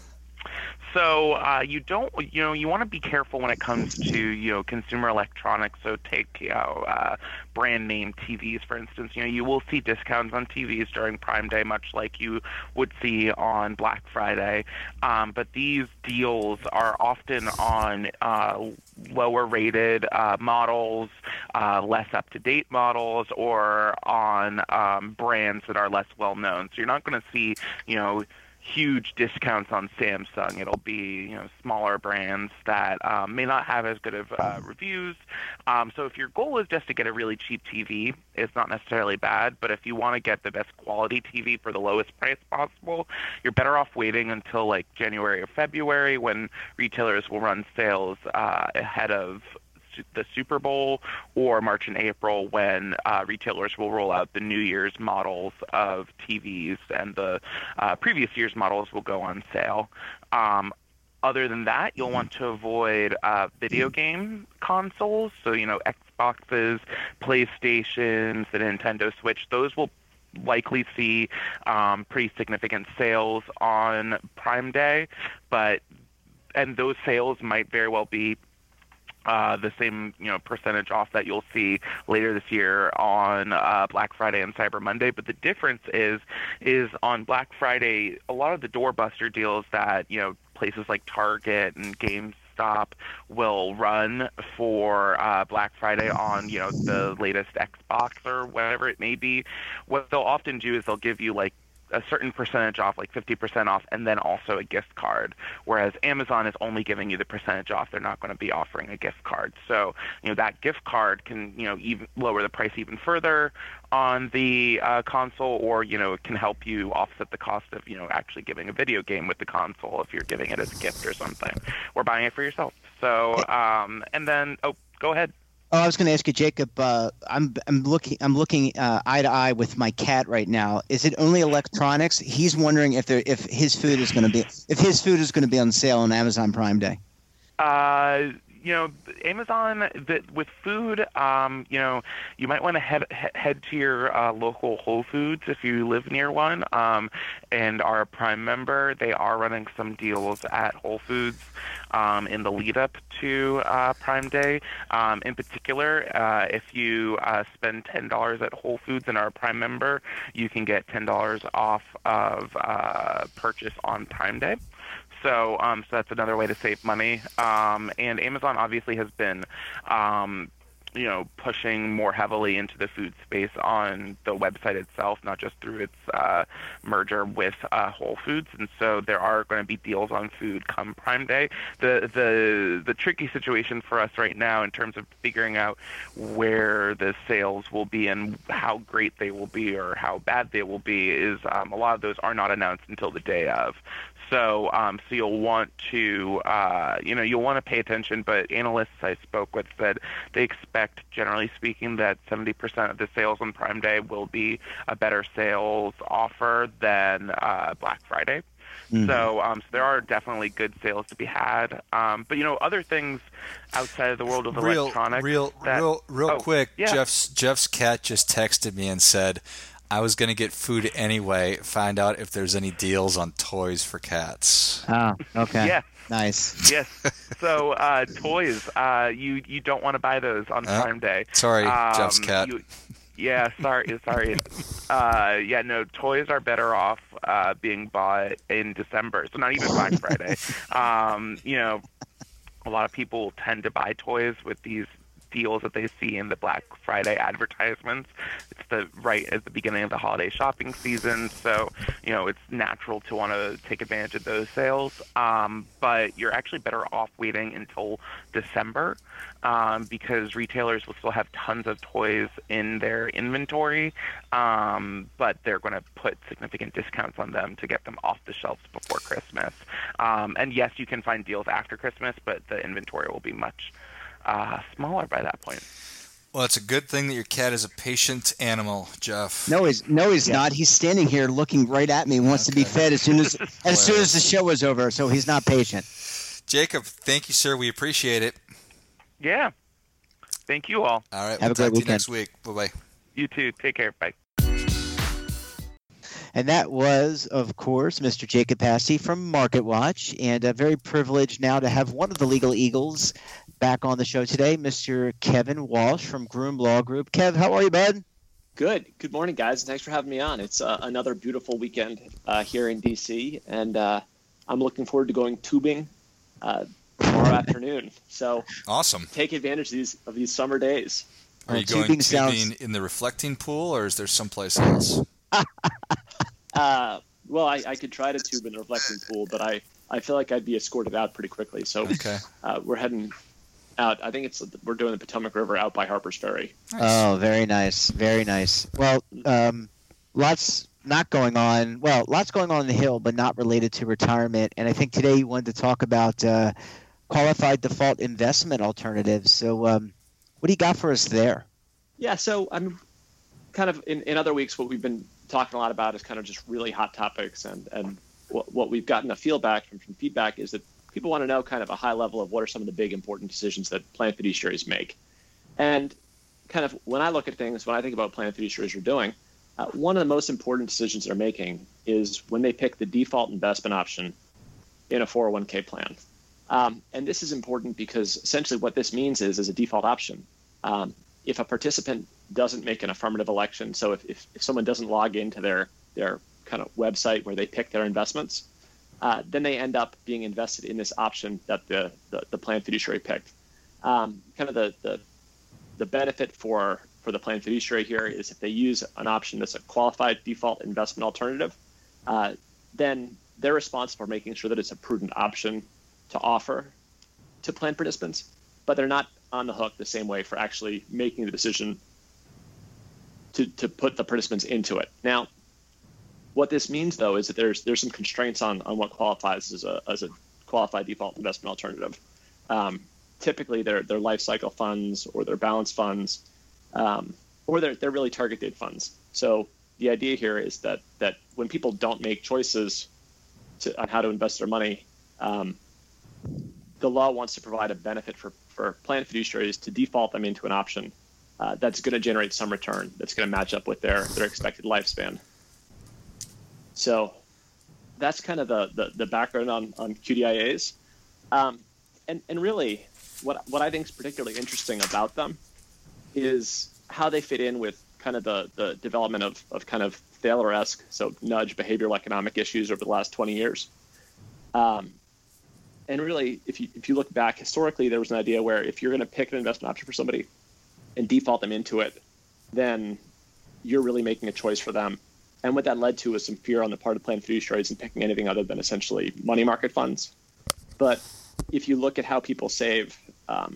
So uh, you don't, you know, you want to be careful when it comes to, you know, consumer electronics. So take, you know, uh, brand name T Vs, for instance. You know, you will see discounts on T Vs during Prime Day, much like you would see on Black Friday. Um, but these deals are often on uh, lower rated uh, models, uh, less up to date models, or on um, brands that are less well known. So you're not going to see, you know, huge discounts on Samsung. It'll be, you know, smaller brands that um, may not have as good of uh, reviews. Um, so if your goal is just to get a really cheap T V, it's not necessarily bad. But if you want to get the best quality T V for the lowest price possible, you're better off waiting until like January or February when retailers will run sales uh, ahead of the Super Bowl, or March and April when uh, retailers will roll out the New Year's models of T Vs, and the uh, previous year's models will go on sale. Um, other than that, you'll want to avoid uh, video game consoles, so, you know, Xboxes, PlayStations, the Nintendo Switch. Those will likely see um, pretty significant sales on Prime Day, but and those sales might very well be Uh, the same, you know, percentage off that you'll see later this year on uh, Black Friday and Cyber Monday. But the difference is, is on Black Friday, a lot of the doorbuster deals that, you know, places like Target and GameStop will run for uh, Black Friday on, you know, the latest Xbox or whatever it may be. What they'll often do is they'll give you like a certain percentage off, like fifty percent off, and then also a gift card, whereas Amazon is only giving you the percentage off. They're not going to be offering a gift card. So, you know, that gift card can, you know, even lower the price even further on the uh, console, or, you know, it can help you offset the cost of, you know, actually giving a video game with the console if you're giving it as a gift or something, or buying it for yourself. So, um, and then, oh, go ahead. Oh, I was going to ask you, Jacob. Uh, I'm I'm looking I'm looking uh, eye to eye with my cat right now. Is it only electronics? He's wondering if there if his food is going to be if his food is going to be on sale on Amazon Prime Day. Uh, you know, Amazon the, with food. Um, you know, you might want to head head to your uh, local Whole Foods if you live near one, um, and are a Prime member. They are running some deals at Whole Foods um, in the lead up to uh, Prime Day. Um, in particular, uh, if you uh, spend ten dollars at Whole Foods and are a Prime member, you can get ten dollars off of uh, purchase on Prime Day. So, um, so that's another way to save money. Um, and Amazon obviously has been, um, you know, pushing more heavily into the food space on the website itself, not just through its uh, merger with uh, Whole Foods. And so there are going to be deals on food come Prime Day. The the the tricky situation for us right now in terms of figuring out where the sales will be and how great they will be or how bad they will be is um, a lot of those are not announced until the day of. So, um, so you'll want to, uh, you know, you'll want to pay attention. But analysts I spoke with said they expect, generally speaking, that seventy percent of the sales on Prime Day will be a better sales offer than uh, Black Friday. Mm-hmm. So, um, so there are definitely good sales to be had. Um, but you know, other things outside of the world of real, electronics. Real, that, real, real oh, quick. Yeah. Jeff's Jeff's cat just texted me and said, I was going to get food anyway, find out if there's any deals on toys for cats. Oh, okay. Yeah. Nice. Yes. So uh, toys, uh, you you don't want to buy those on oh, Prime Day. Sorry, um, Jeff's cat. You, yeah, sorry, sorry. Uh, yeah, no, toys are better off uh, being bought in December, so not even Black Friday. Um, you know, a lot of people tend to buy toys with these deals that they see in the Black Friday advertisements. It's the right at the beginning of the holiday shopping season, so you know it's natural to want to take advantage of those sales. Um, but you're actually better off waiting until December um, because retailers will still have tons of toys in their inventory, um, but they're going to put significant discounts on them to get them off the shelves before Christmas. Um, and yes, you can find deals after Christmas, but the inventory will be much Uh, smaller by that point. Well, it's a good thing that your cat is a patient animal, Jeff. No, he's no, he's yeah. not. He's standing here looking right at me. Wants okay. to be fed as soon as as soon as the show is over. So he's not patient. Jacob, thank you, sir. We appreciate it. Yeah. Thank you all. All right. Have we'll a great talk to weekend. you next week. Bye bye. You too. Take care. Bye. And that was, of course, Mister Jacob Passy from MarketWatch, and uh, very privileged now to have one of the legal eagles back on the show today, Mister Kevin Walsh from Groom Law Group. Kev, how are you, bud? Good. Good morning, guys, and thanks for having me on. It's uh, another beautiful weekend uh, here in D C, and uh, I'm looking forward to going tubing uh, tomorrow afternoon. So awesome. Take advantage of these of these summer days. Are you uh, going tubing sounds... in the reflecting pool, or is there someplace else? uh, well, I, I could try to tube in the reflecting pool, but I, I feel like I'd be escorted out pretty quickly. So okay. uh, we're heading out. I think it's we're doing the Potomac River out by Harper's Ferry. Nice. Oh, very nice, very nice. Well, um, lots not going on. Well, lots going on in the Hill, but not related to retirement. And I think today you wanted to talk about uh, qualified default investment alternatives. So, um, what do you got for us there? Yeah, so I'm kind of in, in other weeks what we've been talking a lot about is kind of just really hot topics, and and what, what we've gotten a feel back from, from feedback is that people want to know kind of a high level of what are some of the big important decisions that plan fiduciaries make. And kind of when I look at things, when I think about plan fiduciaries are doing, uh, one of the most important decisions they're making is when they pick the default investment option in a four oh one k plan. Um, and this is important because essentially what this means is, as a default option, um, if a participant doesn't make an affirmative election, so if, if, if someone doesn't log into their, their kind of website where they pick their investments, uh, then they end up being invested in this option that the, the, the plan fiduciary picked. Um, kind of the, the, the benefit for, for the plan fiduciary here is if they use an option that's a qualified default investment alternative, uh, then they're responsible for making sure that it's a prudent option to offer to plan participants, but they're not on the hook the same way for actually making the decision to, to put the participants into it. Now, what this means, though, is that there's there's some constraints on, on what qualifies as a as a qualified default investment alternative. Um, typically, they're they're life cycle funds or they're balanced funds, um, or they're they're really target date funds. So the idea here is that that when people don't make choices to, on how to invest their money, um, the law wants to provide a benefit for, for plan fiduciaries to default them into an option uh, that's going to generate some return that's going to match up with their, their expected lifespan. So that's kind of the, the, the background on, on Q D I As. Um, and, and really, what, what I think is particularly interesting about them is how they fit in with kind of the, the development of, of kind of Thaler-esque, so nudge behavioral economic issues over the last twenty years. Um, and really, if you if you look back historically, there was an idea where if you're going to pick an investment option for somebody and default them into it, then you're really making a choice for them. And what that led to was some fear on the part of plan fiduciaries in picking anything other than essentially money market funds. But if you look at how people save, um,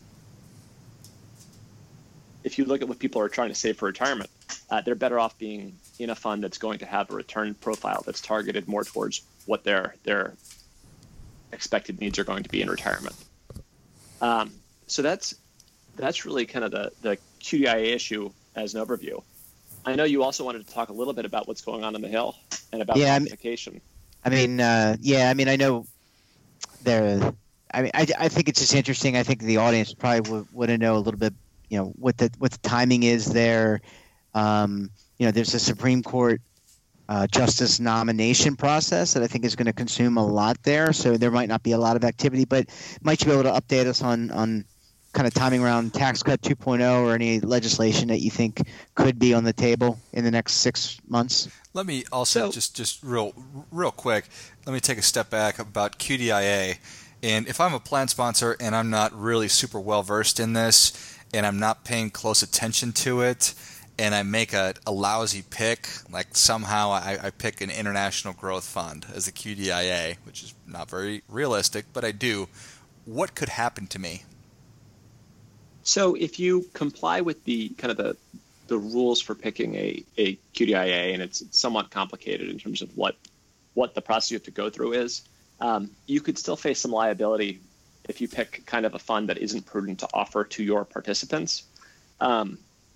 if you look at what people are trying to save for retirement, uh, they're better off being in a fund that's going to have a return profile that's targeted more towards what their their expected needs are going to be in retirement. Um, so that's that's really kind of the, the Q D I A issue as an overview. I know you also wanted to talk a little bit about what's going on in the Hill and about yeah, classification. I mean, uh, yeah, I mean, I know there. I mean, I, I think it's just interesting. I think the audience probably would want to know a little bit, you know, what the what the timing is there. Um, you know, there's a Supreme Court uh, justice nomination process that I think is going to consume a lot there. So there might not be a lot of activity, but might you be able to update us on on kind of timing around Tax Cut two point oh or any legislation that you think could be on the table in the next six months? Let me also So- just just real real quick. Let me take a step back about Q D I A. And if I'm a plan sponsor and I'm not really super well versed in this, and I'm not paying close attention to it, and I make a, a lousy pick, like somehow I, I pick an international growth fund as a Q D I A, which is not very realistic, but I do, what could happen to me? So if you comply with the kind of the, the rules for picking a, a Q D I A, and it's somewhat complicated in terms of what, what the process you have to go through is, um, you could still face some liability if you pick kind of a fund that isn't prudent to offer to your participants. Um,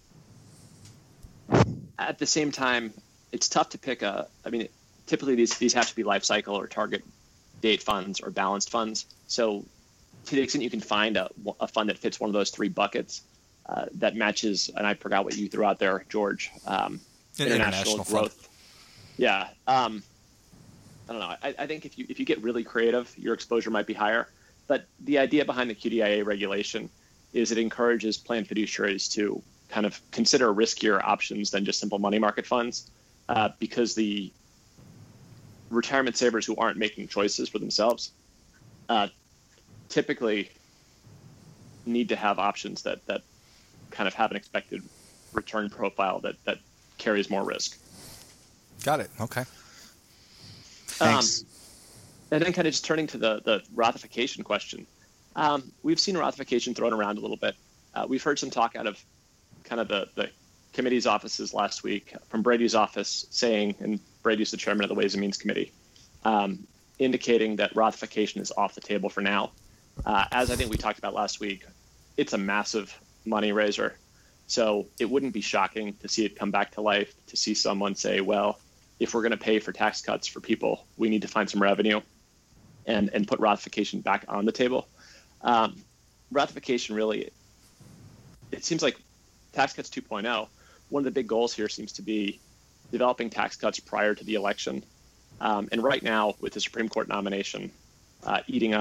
at the same time, it's tough to pick a, I mean, typically these, these have to be life cycle or target date funds or balanced funds. So to the extent you can find a, a fund that fits one of those three buckets uh, that matches, and I forgot what you threw out there, George, um, An international, international growth. fund. Yeah. Um, I don't know. I, I think if you if you get really creative, your exposure might be higher. But the idea behind the Q D I A regulation is it encourages plan fiduciaries to kind of consider riskier options than just simple money market funds, uh, because the retirement savers who aren't making choices for themselves uh, typically need to have options that that kind of have an expected return profile that that carries more risk. Got it. Okay. Thanks. Um, and then kind of just turning to the, the ratification question. Um, we've seen ratification thrown around a little bit. Uh, we've heard some talk out of kind of the, the committee's offices last week from Brady's office saying, and Brady's the chairman of the Ways and Means Committee, um, indicating that ratification is off the table for now. Uh, as I think we talked about last week, it's a massive money raiser. So it wouldn't be shocking to see it come back to life, to see someone say, well, if we're going to pay for tax cuts for people, we need to find some revenue and, and put ratification back on the table. Um, ratification really, it seems like Tax Cuts two point oh, one of the big goals here seems to be developing tax cuts prior to the election. Um, and right now, with the Supreme Court nomination uh, eating up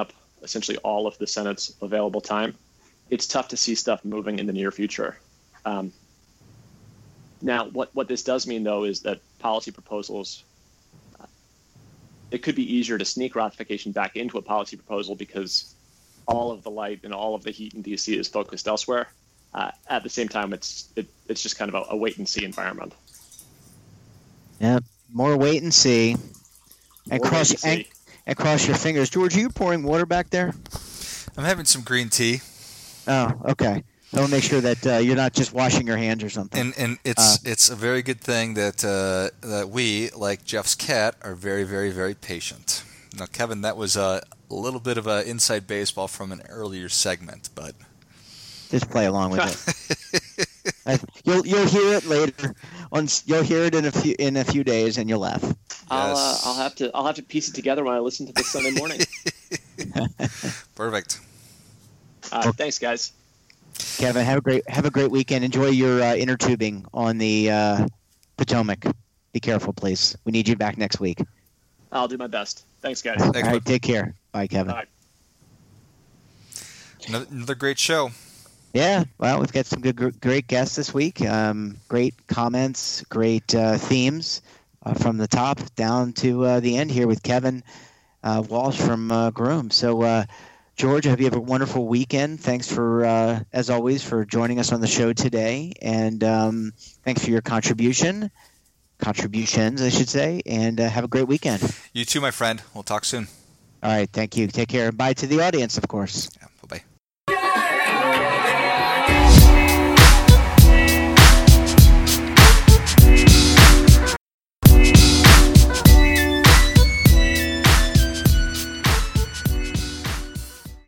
essentially all of the Senate's available time, it's tough to see stuff moving in the near future. Um, now, what, what this does mean, though, is that policy proposals, uh, it could be easier to sneak ratification back into a policy proposal because all of the light and all of the heat in D C is focused elsewhere. Uh, at the same time, it's it, it's just kind of a, a wait-and-see environment. Yeah, more wait and see. And More cross wait and and, see. and cross your fingers. George, are you pouring water back there? I'm having some green tea. Oh, okay. I want to make sure that uh, you're not just washing your hands or something. And and it's Uh, it's a very good thing that uh, that we, like Jeff's cat, are very, very, very patient. Now, Kevin, that was a little bit of a inside baseball from an earlier segment, but Just play along with it. I, you'll you'll hear it later. On you'll hear it in a few in a few days, and you'll laugh. I'll uh, Yes. I'll have to I'll have to piece it together when I listen to this Sunday morning. perfect. Uh, thanks, guys. Kevin, have a great have a great weekend. Enjoy your uh, inner tubing on the uh, Potomac. Be careful, please. We need you back next week. I'll do my best. Thanks, guys. Thanks, All right, bud. take care. Bye, Kevin. Bye. Another, another great show. Yeah, well, we've got some good, gr- great guests this week. Um, great comments, great uh, themes uh, from the top down to uh, the end here with Kevin uh, Walsh from uh, Groom. So, uh, George, I hope you have a wonderful weekend. Thanks for, uh, as always, for joining us on the show today, and um, thanks for your contribution, contributions, I should say, and uh, have a great weekend. You too, my friend. We'll talk soon. All right, thank you. Take care. Bye to the audience, of course. Yeah.